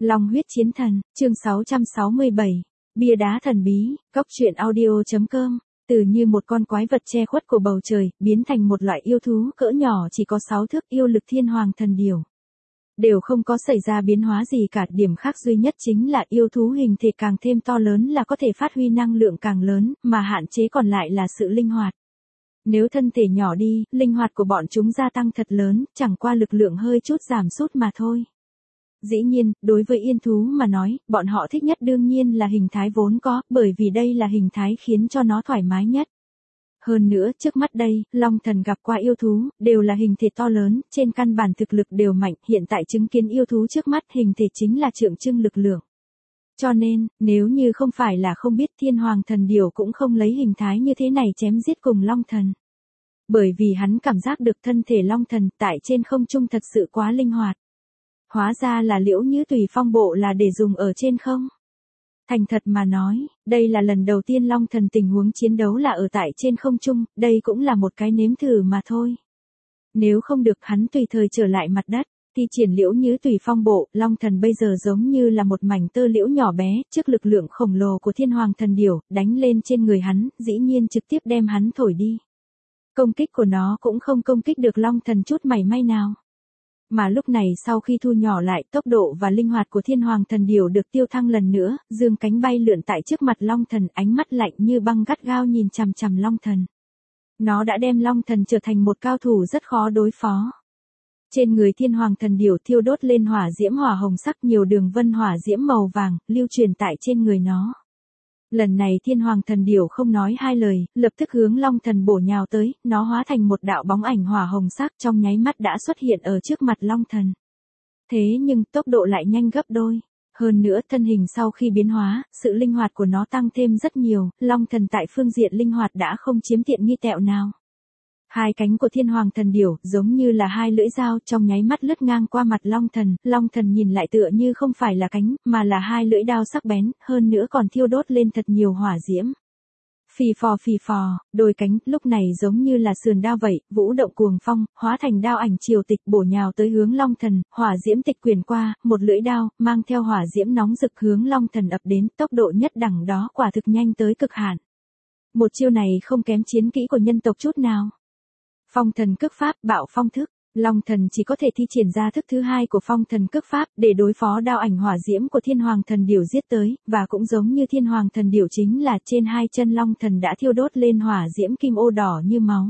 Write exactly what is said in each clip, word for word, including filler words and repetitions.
Long huyết chiến thần, chương sáu trăm sáu mươi bảy, bia đá thần bí, góc truyện audio chấm com, từ như một con quái vật che khuất của bầu trời, biến thành một loại yêu thú cỡ nhỏ chỉ có sáu thước yêu lực thiên hoàng thần điểu. Đều không có xảy ra biến hóa gì cả, điểm khác duy nhất chính là yêu thú hình thể càng thêm to lớn là có thể phát huy năng lượng càng lớn, mà hạn chế còn lại là sự linh hoạt. Nếu thân thể nhỏ đi, linh hoạt của bọn chúng gia tăng thật lớn, chẳng qua lực lượng hơi chút giảm sút mà thôi. Dĩ nhiên, đối với yên thú mà nói, bọn họ thích nhất đương nhiên là hình thái vốn có, bởi vì đây là hình thái khiến cho nó thoải mái nhất. Hơn nữa, trước mắt đây, Long Thần gặp qua yêu thú, đều là hình thể to lớn, trên căn bản thực lực đều mạnh, hiện tại chứng kiến yêu thú trước mắt hình thể chính là tượng trưng lực lượng. Cho nên, nếu như không phải là không biết thiên hoàng thần điểu cũng không lấy hình thái như thế này chém giết cùng Long Thần. Bởi vì hắn cảm giác được thân thể Long Thần tại trên không trung thật sự quá linh hoạt. Hóa ra là Liễu Nhứ Tùy Phong bộ là để dùng ở trên không. Thành thật mà nói, đây là lần đầu tiên Long Thần tình huống chiến đấu là ở tại trên không trung, đây cũng là một cái nếm thử mà thôi. Nếu không được hắn tùy thời trở lại mặt đất, thì triển Liễu Nhứ Tùy Phong bộ, Long Thần bây giờ giống như là một mảnh tơ liễu nhỏ bé, trước lực lượng khổng lồ của thiên hoàng thần điểu, đánh lên trên người hắn, dĩ nhiên trực tiếp đem hắn thổi đi. Công kích của nó cũng không công kích được Long Thần chút mảy may nào. Mà lúc này sau khi thu nhỏ lại, tốc độ và linh hoạt của thiên hoàng thần điểu được tiêu thăng lần nữa, dương cánh bay lượn tại trước mặt Long Thần, ánh mắt lạnh như băng gắt gao nhìn chằm chằm Long Thần. Nó đã đem Long Thần trở thành một cao thủ rất khó đối phó. Trên người thiên hoàng thần điểu thiêu đốt lên hỏa diễm hỏa hồng sắc, nhiều đường vân hỏa diễm màu vàng, lưu truyền tại trên người nó. Lần này thiên hoàng thần điểu không nói hai lời, lập tức hướng Long Thần bổ nhào tới, nó hóa thành một đạo bóng ảnh hỏa hồng sắc trong nháy mắt đã xuất hiện ở trước mặt Long Thần. Thế nhưng tốc độ lại nhanh gấp đôi. Hơn nữa thân hình sau khi biến hóa, sự linh hoạt của nó tăng thêm rất nhiều, Long Thần tại phương diện linh hoạt đã không chiếm tiện nghi tẹo nào. Hai cánh của thiên hoàng thần điểu giống như là hai lưỡi dao trong nháy mắt lướt ngang qua mặt Long Thần, Long Thần nhìn lại tựa như không phải là cánh, mà là hai lưỡi đao sắc bén, hơn nữa còn thiêu đốt lên thật nhiều hỏa diễm. Phì phò phì phò, đôi cánh lúc này giống như là sườn đao vậy, vũ động cuồng phong, hóa thành đao ảnh triều tịch bổ nhào tới hướng Long Thần, hỏa diễm tịch quyền qua, một lưỡi đao, mang theo hỏa diễm nóng rực hướng Long Thần ập đến, tốc độ nhất đẳng đó quả thực nhanh tới cực hạn. Một chiêu này không kém chiến kỹ của nhân tộc chút nào. Phong thần cước pháp, bạo phong thức, Long Thần chỉ có thể thi triển ra thức thứ hai của phong thần cước pháp để đối phó đao ảnh hỏa diễm của thiên hoàng thần điểu giết tới, và cũng giống như thiên hoàng thần điểu chính là trên hai chân Long Thần đã thiêu đốt lên hỏa diễm kim ô đỏ như máu.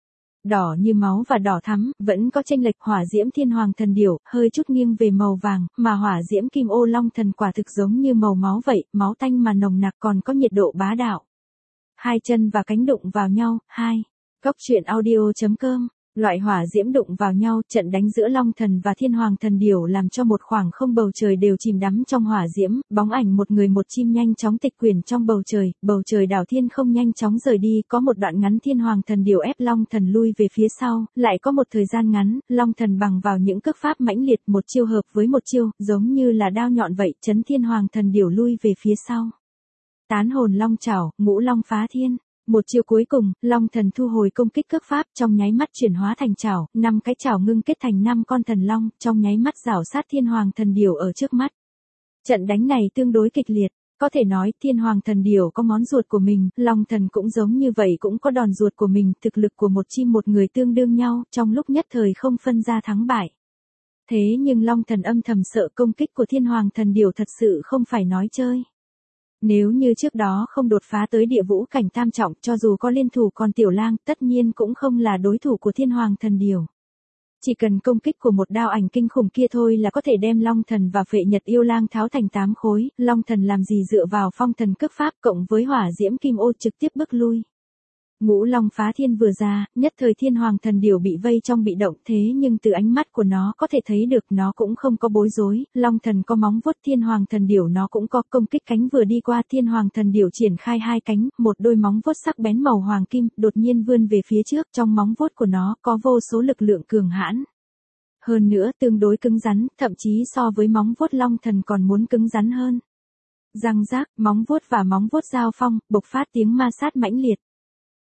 Đỏ như máu và đỏ thắm, vẫn có chênh lệch, hỏa diễm thiên hoàng thần điểu hơi chút nghiêng về màu vàng, mà hỏa diễm kim ô Long Thần quả thực giống như màu máu vậy, máu tanh mà nồng nặc còn có nhiệt độ bá đạo. Hai chân và cánh đụng vào nhau, hai. Góc truyện audio chấm com, loại hỏa diễm đụng vào nhau, trận đánh giữa Long Thần và thiên hoàng thần điểu làm cho một khoảng không bầu trời đều chìm đắm trong hỏa diễm, bóng ảnh một người một chim nhanh chóng tịch quyển trong bầu trời, bầu trời đảo thiên không nhanh chóng rời đi, có một đoạn ngắn thiên hoàng thần điểu ép Long Thần lui về phía sau, lại có một thời gian ngắn, Long Thần bằng vào những cước pháp mãnh liệt một chiêu hợp với một chiêu, giống như là đao nhọn vậy, chấn thiên hoàng thần điểu lui về phía sau. Tán hồn long chảo, ngũ long phá thiên. Một chiêu cuối cùng, Long Thần thu hồi công kích cước pháp, trong nháy mắt chuyển hóa thành chảo, năm cái chảo ngưng kết thành năm con thần long, trong nháy mắt rảo sát thiên hoàng thần điểu ở trước mắt. Trận đánh này tương đối kịch liệt, có thể nói thiên hoàng thần điểu có món ruột của mình, Long Thần cũng giống như vậy cũng có đòn ruột của mình, thực lực của một chim một người tương đương nhau, trong lúc nhất thời không phân ra thắng bại. Thế nhưng Long Thần âm thầm sợ công kích của thiên hoàng thần điểu thật sự không phải nói chơi. Nếu như trước đó không đột phá tới địa vũ cảnh tam trọng, cho dù có liên thủ còn tiểu lang, tất nhiên cũng không là đối thủ của thiên hoàng thần điểu. Chỉ cần công kích của một đao ảnh kinh khủng kia thôi là có thể đem Long Thần và Phệ Nhật yêu lang tháo thành tám khối, Long Thần làm gì dựa vào phong thần cước pháp cộng với hỏa diễm kim ô trực tiếp bước lui. Ngũ long phá thiên vừa ra, nhất thời thiên hoàng thần điểu bị vây trong bị động, thế nhưng từ ánh mắt của nó có thể thấy được nó cũng không có bối rối, Long Thần có móng vuốt, thiên hoàng thần điểu nó cũng có, công kích cánh vừa đi qua, thiên hoàng thần điểu triển khai hai cánh, một đôi móng vuốt sắc bén màu hoàng kim, đột nhiên vươn về phía trước, trong móng vuốt của nó có vô số lực lượng cường hãn. Hơn nữa tương đối cứng rắn, thậm chí so với móng vuốt Long Thần còn muốn cứng rắn hơn. Răng rác, móng vuốt và móng vuốt giao phong, bộc phát tiếng ma sát mãnh liệt.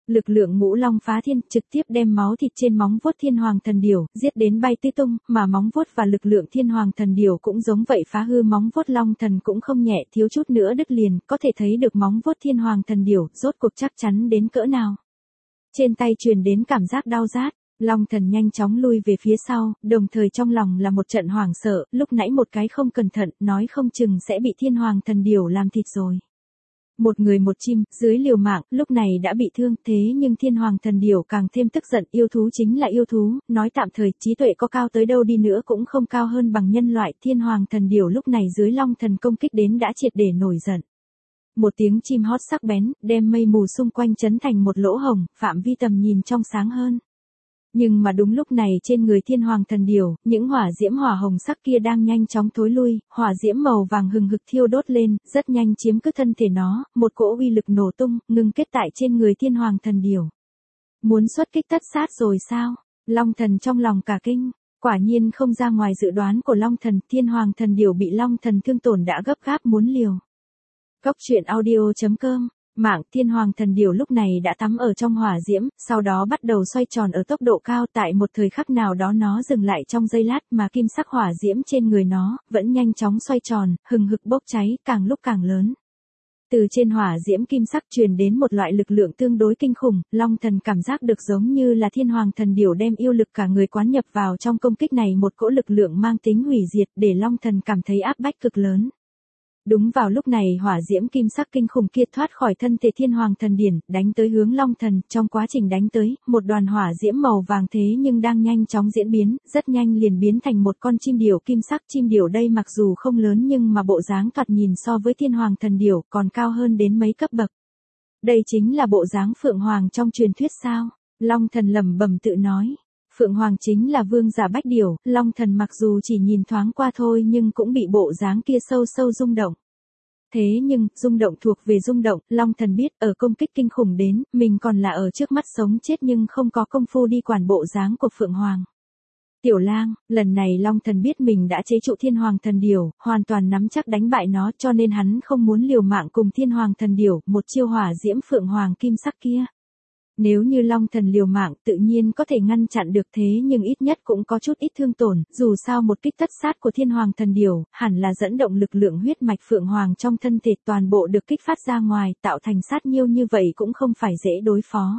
Lực lượng ngũ long phá thiên trực tiếp đem máu thịt trên móng vuốt thiên hoàng thần điểu, giết đến bay tứ tung, mà móng vuốt và lực lượng thiên hoàng thần điểu cũng giống vậy phá hư móng vuốt long thần cũng không nhẹ, thiếu chút nữa đứt liền, có thể thấy được móng vuốt thiên hoàng thần điểu, rốt cuộc chắc chắn đến cỡ nào. Trên tay truyền đến cảm giác đau rát, long thần nhanh chóng lui về phía sau, đồng thời trong lòng là một trận hoảng sợ, lúc nãy một cái không cẩn thận, nói không chừng sẽ bị thiên hoàng thần điểu làm thịt rồi. Một người một chim, dưới liều mạng, lúc này đã bị thương, thế nhưng thiên hoàng thần điểu càng thêm tức giận, yêu thú chính là yêu thú, nói tạm thời, trí tuệ có cao tới đâu đi nữa cũng không cao hơn bằng nhân loại, thiên hoàng thần điểu lúc này dưới long thần công kích đến đã triệt để nổi giận. Một tiếng chim hót sắc bén, đem mây mù xung quanh chấn thành một lỗ hồng, phạm vi tầm nhìn trong sáng hơn. Nhưng mà đúng lúc này trên người thiên hoàng thần điểu, những hỏa diễm hỏa hồng sắc kia đang nhanh chóng thối lui, hỏa diễm màu vàng hừng hực thiêu đốt lên, rất nhanh chiếm cứ thân thể nó, một cỗ uy lực nổ tung, ngưng kết tại trên người thiên hoàng thần điểu. Muốn xuất kích tất sát rồi sao? Long thần trong lòng cả kinh, quả nhiên không ra ngoài dự đoán của long thần, thiên hoàng thần điểu bị long thần thương tổn đã gấp gáp muốn liều. Cốc truyện audio chấm com Mạng thiên hoàng thần điểu lúc này đã tắm ở trong hỏa diễm, sau đó bắt đầu xoay tròn ở tốc độ cao, tại một thời khắc nào đó nó dừng lại trong giây lát mà kim sắc hỏa diễm trên người nó, vẫn nhanh chóng xoay tròn, hừng hực bốc cháy, càng lúc càng lớn. Từ trên hỏa diễm kim sắc truyền đến một loại lực lượng tương đối kinh khủng, long thần cảm giác được giống như là thiên hoàng thần điểu đem yêu lực cả người quán nhập vào trong công kích này, một cỗ lực lượng mang tính hủy diệt để long thần cảm thấy áp bách cực lớn. Đúng vào lúc này hỏa diễm kim sắc kinh khủng kia thoát khỏi thân thể thiên hoàng thần điển, đánh tới hướng long thần, trong quá trình đánh tới, một đoàn hỏa diễm màu vàng thế nhưng đang nhanh chóng diễn biến, rất nhanh liền biến thành một con chim điểu kim sắc. Chim điểu đây mặc dù không lớn nhưng mà bộ dáng thoạt nhìn so với thiên hoàng thần điểu còn cao hơn đến mấy cấp bậc. Đây chính là bộ dáng phượng hoàng trong truyền thuyết sao? Long thần lẩm bẩm tự nói. Phượng hoàng chính là vương giả bách điểu, long thần mặc dù chỉ nhìn thoáng qua thôi nhưng cũng bị bộ dáng kia sâu sâu rung động. Thế nhưng, rung động thuộc về rung động, long thần biết ở công kích kinh khủng đến, mình còn là ở trước mắt sống chết nhưng không có công phu đi quản bộ dáng của Phượng hoàng. Tiểu lang, lần này long thần biết mình đã chế trụ thiên hoàng thần điểu, hoàn toàn nắm chắc đánh bại nó, cho nên hắn không muốn liều mạng cùng thiên hoàng thần điểu, một chiêu hỏa diễm phượng hoàng kim sắc kia. Nếu như long thần liều mạng tự nhiên có thể ngăn chặn được, thế nhưng ít nhất cũng có chút ít thương tổn, dù sao một kích tất sát của thiên hoàng thần điểu, hẳn là dẫn động lực lượng huyết mạch phượng hoàng trong thân thể toàn bộ được kích phát ra ngoài, tạo thành sát nhiêu như vậy cũng không phải dễ đối phó.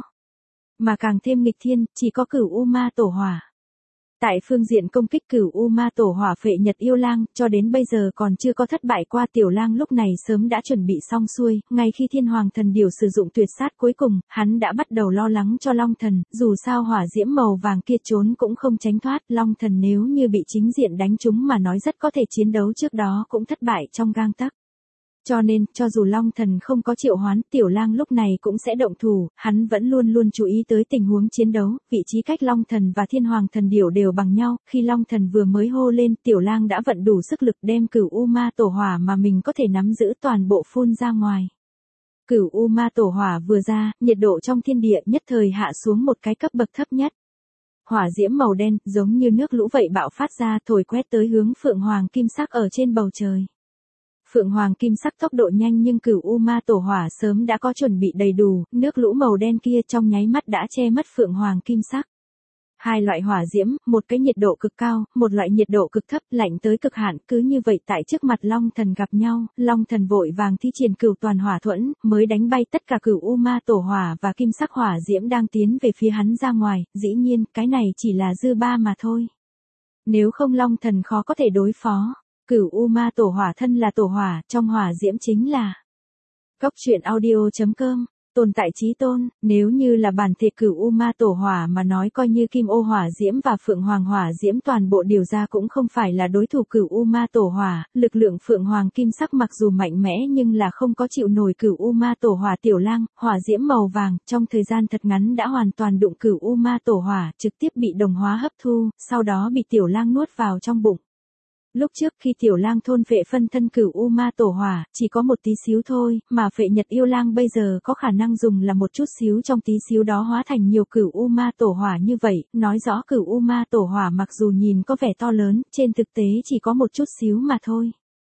Mà càng thêm nghịch thiên, chỉ có Cửu U Ma Tổ Hỏa. Tại phương diện công kích Cửu U Ma Tổ Hỏa phệ nhật yêu lang, cho đến bây giờ còn chưa có thất bại qua. Tiểu lang lúc này sớm đã chuẩn bị xong xuôi, ngay khi thiên hoàng thần điểu sử dụng tuyệt sát cuối cùng, hắn đã bắt đầu lo lắng cho long thần, dù sao hỏa diễm màu vàng kia trốn cũng không tránh thoát, long thần nếu như bị chính diện đánh trúng mà nói rất có thể chiến đấu trước đó cũng thất bại trong gang tấc. Cho nên, cho dù long thần không có triệu hoán, tiểu lang lúc này cũng sẽ động thủ, hắn vẫn luôn luôn chú ý tới tình huống chiến đấu, vị trí cách long thần và thiên hoàng thần điểu đều bằng nhau, khi long thần vừa mới hô lên, tiểu lang đã vận đủ sức lực đem Cửu U Ma Tổ Hỏa mà mình có thể nắm giữ toàn bộ phun ra ngoài. Cửu U Ma Tổ Hỏa vừa ra, nhiệt độ trong thiên địa nhất thời hạ xuống một cái cấp bậc thấp nhất. Hỏa diễm màu đen, giống như nước lũ vậy bạo phát ra, thổi quét tới hướng phượng hoàng kim sắc ở trên bầu trời. Phượng hoàng kim sắc tốc độ nhanh nhưng Cửu U Ma Tổ Hỏa sớm đã có chuẩn bị đầy đủ, nước lũ màu đen kia trong nháy mắt đã che mất phượng hoàng kim sắc. Hai loại hỏa diễm, một cái nhiệt độ cực cao, một loại nhiệt độ cực thấp, lạnh tới cực hạn, cứ như vậy tại trước mặt long thần gặp nhau, long thần vội vàng thi triển Cửu Toàn Hỏa Thuẫn, mới đánh bay tất cả Cửu U Ma Tổ Hỏa và kim sắc hỏa diễm đang tiến về phía hắn ra ngoài, dĩ nhiên, cái này chỉ là dư ba mà thôi. Nếu không long thần khó có thể đối phó. Cửu U Ma Tổ Hỏa thân là tổ hỏa, trong hỏa diễm chính là Cốc truyện audio chấm com Tồn tại chí tôn, nếu như là bản thể Cửu U Ma Tổ Hỏa mà nói coi như Kim Ô Hỏa Diễm và Phượng Hoàng Hỏa Diễm toàn bộ điều ra cũng không phải là đối thủ Cửu U Ma Tổ Hỏa, lực lượng Phượng Hoàng Kim sắc mặc dù mạnh mẽ nhưng là không có chịu nổi Cửu U Ma Tổ Hỏa. Tiểu lang, hỏa diễm màu vàng, trong thời gian thật ngắn đã hoàn toàn đụng Cửu U Ma Tổ Hỏa, trực tiếp bị đồng hóa hấp thu, sau đó bị tiểu lang nuốt vào trong bụng. Lúc trước khi tiểu lang thôn phệ phân thân Cửu U Ma Tổ Hỏa, chỉ có một tí xíu thôi, mà phệ nhật yêu lang bây giờ có khả năng dùng là một chút xíu trong tí xíu đó hóa thành nhiều Cửu U Ma Tổ Hỏa như vậy, nói rõ Cửu U Ma Tổ Hỏa mặc dù nhìn có vẻ to lớn, trên thực tế chỉ có một chút xíu mà thôi.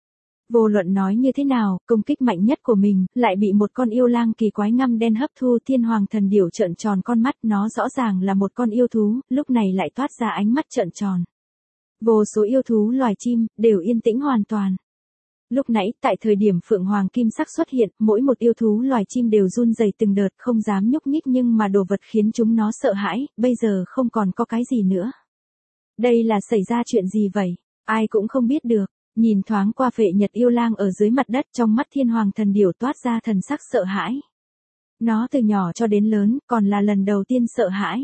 Vô luận nói như thế nào, công kích mạnh nhất của mình, lại bị một con yêu lang kỳ quái ngăm đen hấp thu. Thiên hoàng thần điểu trợn tròn con mắt, nó rõ ràng là một con yêu thú, lúc này lại toát ra ánh mắt trợn tròn. Vô số yêu thú loài chim, đều yên tĩnh hoàn toàn. Lúc nãy, tại thời điểm phượng hoàng kim sắc xuất hiện, mỗi một yêu thú loài chim đều run rẩy từng đợt, không dám nhúc nhích, nhưng mà đồ vật khiến chúng nó sợ hãi, bây giờ không còn có cái gì nữa. Đây là xảy ra chuyện gì vậy? Ai cũng không biết được. Nhìn thoáng qua phệ nhật yêu lang ở dưới mặt đất, trong mắt thiên hoàng thần điểu toát ra thần sắc sợ hãi. Nó từ nhỏ cho đến lớn, còn là lần đầu tiên sợ hãi.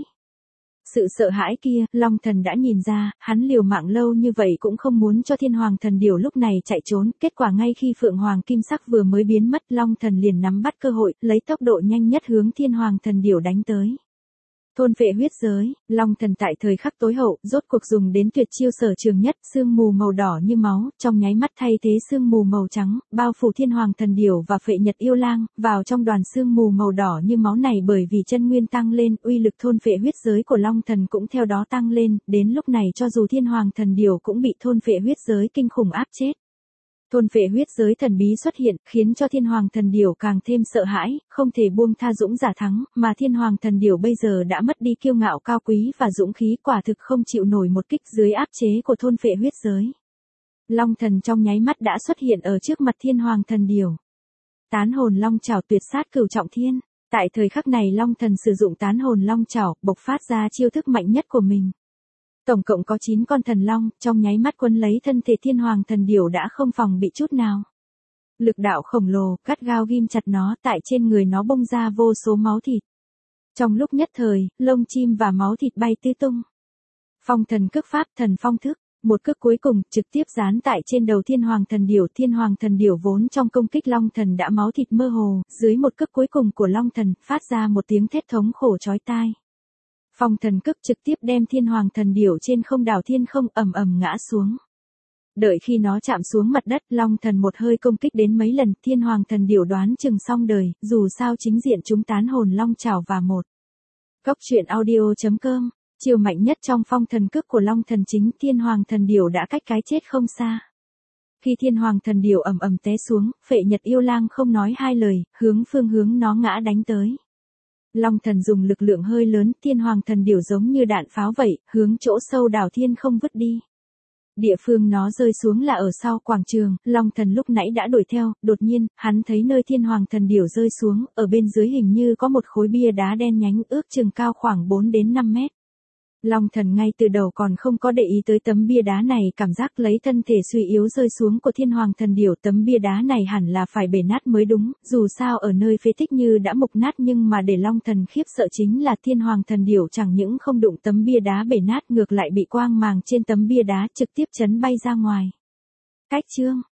Sự sợ hãi kia, Long Thần đã nhìn ra, hắn liều mạng lâu như vậy cũng không muốn cho thiên hoàng thần điểu lúc này chạy trốn, kết quả ngay khi phượng hoàng kim sắc vừa mới biến mất, Long Thần liền nắm bắt cơ hội, lấy tốc độ nhanh nhất hướng thiên hoàng thần điểu đánh tới. Thôn phệ huyết giới, Long Thần tại thời khắc tối hậu, rốt cuộc dùng đến tuyệt chiêu sở trường nhất, sương mù màu đỏ như máu, trong nháy mắt thay thế sương mù màu trắng, bao phủ thiên hoàng thần điểu và phệ nhật yêu lang, vào trong đoàn sương mù màu đỏ như máu này. Bởi vì chân nguyên tăng lên, uy lực thôn phệ huyết giới của Long Thần cũng theo đó tăng lên, đến lúc này cho dù thiên hoàng thần điểu cũng bị thôn phệ huyết giới kinh khủng áp chết. Thôn phệ huyết giới thần bí xuất hiện, khiến cho thiên hoàng thần điểu càng thêm sợ hãi, không thể buông tha dũng giả thắng, mà thiên hoàng thần điểu bây giờ đã mất đi kiêu ngạo cao quý và dũng khí, quả thực không chịu nổi một kích dưới áp chế của thôn phệ huyết giới. Long Thần trong nháy mắt đã xuất hiện ở trước mặt thiên hoàng thần điểu. Tán hồn long chảo tuyệt sát cửu trọng thiên. Tại thời khắc này Long Thần sử dụng tán hồn long chảo, bộc phát ra chiêu thức mạnh nhất của mình. Tổng cộng có chín con thần long, trong nháy mắt quấn lấy thân thể thiên hoàng thần điểu đã không phòng bị chút nào. Lực đạo khổng lồ, cắt gao ghim chặt nó, tại trên người nó bung ra vô số máu thịt. Trong lúc nhất thời, lông chim và máu thịt bay tứ tung. Phong thần cước pháp, thần phong thức, một cước cuối cùng, trực tiếp dán tại trên đầu thiên hoàng thần điểu. Thiên hoàng thần điểu vốn trong công kích Long Thần đã máu thịt mơ hồ, dưới một cước cuối cùng của Long Thần, phát ra một tiếng thét thống khổ chói tai. Phong thần cước trực tiếp đem thiên hoàng thần điểu trên không đảo thiên không, ầm ầm ngã xuống. Đợi khi nó chạm xuống mặt đất, Long Thần một hơi công kích đến mấy lần, thiên hoàng thần điểu đoán chừng xong đời, dù sao chính diện chúng tán hồn long chảo và một. Cốc truyện audio chấm com, chiều mạnh nhất trong phong thần cước của Long Thần chính, thiên hoàng thần điểu đã cách cái chết không xa. Khi thiên hoàng thần điểu ầm ầm té xuống, phệ nhật yêu lang không nói hai lời, hướng phương hướng nó ngã đánh tới. Long Thần dùng lực lượng hơi lớn, thiên hoàng thần điểu giống như đạn pháo vậy, hướng chỗ sâu đảo thiên không vứt đi. Địa phương nó rơi xuống là ở sau quảng trường, Long Thần lúc nãy đã đuổi theo, đột nhiên, hắn thấy nơi thiên hoàng thần điểu rơi xuống, ở bên dưới hình như có một khối bia đá đen nhánh, ước chừng cao khoảng bốn đến năm mét. Long Thần ngay từ đầu còn không có để ý tới tấm bia đá này, cảm giác lấy thân thể suy yếu rơi xuống của thiên hoàng thần điểu, tấm bia đá này hẳn là phải bể nát mới đúng, dù sao ở nơi phế tích như đã mục nát, nhưng mà để Long Thần khiếp sợ chính là thiên hoàng thần điểu chẳng những không đụng tấm bia đá bể nát, ngược lại bị quang màng trên tấm bia đá trực tiếp chấn bay ra ngoài. Cách chương